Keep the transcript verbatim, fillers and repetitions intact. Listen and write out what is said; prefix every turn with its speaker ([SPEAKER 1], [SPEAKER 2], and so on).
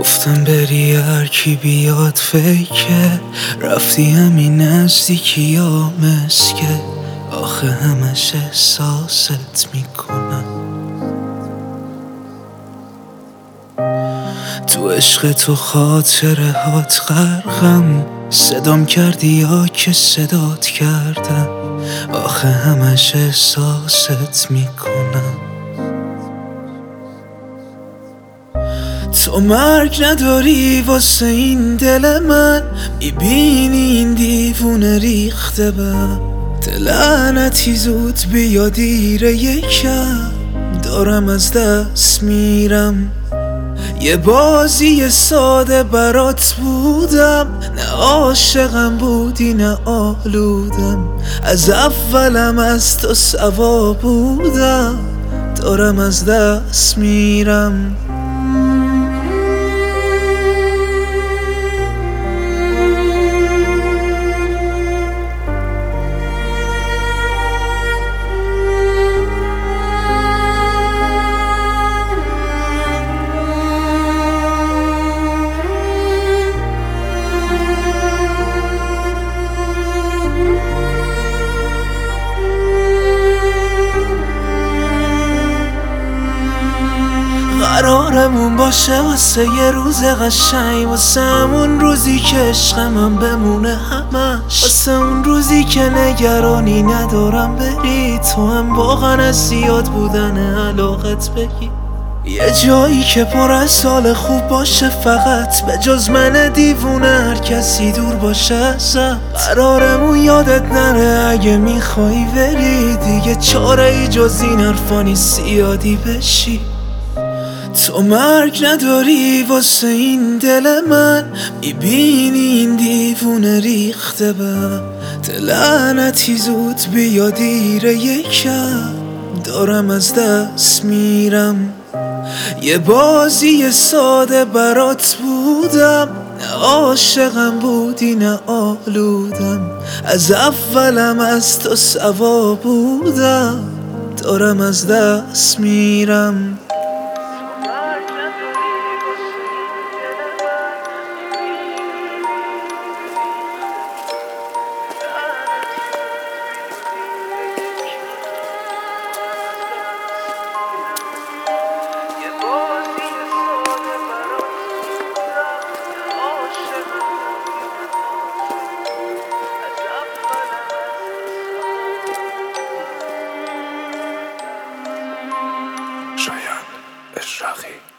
[SPEAKER 1] گفتم بری هر کی بیاد فیکه، رفتی همین نزدیکی ها مسکه، آخه همش احساست میکنم. تو عشق تو خاطره هات غرقم، صدام کردی یا که صدات کردم، آخه همش احساست میکنم. تو مرگ نداری واسه این دل من، میبینی این دیوونه ریخته بهم. لعنتی زود بیا دیره یکم، دارم از دست میرم. یه بازی ساده برات بودم، نه عاشقم بودی نه آلودم. از اولم از تو سوا بودم، دارم از دست میرم. قرارمون باشه واسه یه روز قشنگ، واسه همون روزی که عشقمم بمونه همش، واسه اون روزی که نگرانی ندارم بری، تو هم واقعا از زیاد بودن علاقت بگی. یه جایی که پر از سال خوب باشه، فقط به جز من دیوونه هر کسی دور باشه ازت. قرارمون یادت نره اگه میخوایی بری، دیگه چاره ای جز این حرفا نیست زیادی بشی. تو مرگ نداری واسه این دل من، میبینی این دیوونه ریخته بهم. لعنتی زود بیا دیره یکم، دارم از دست میرم. یه بازی ساده برات بودم، نه عاشقم بودی نه آلودم. از اولم از تو سوا بودم، دارم از دست میرم.
[SPEAKER 2] شایان اشراقی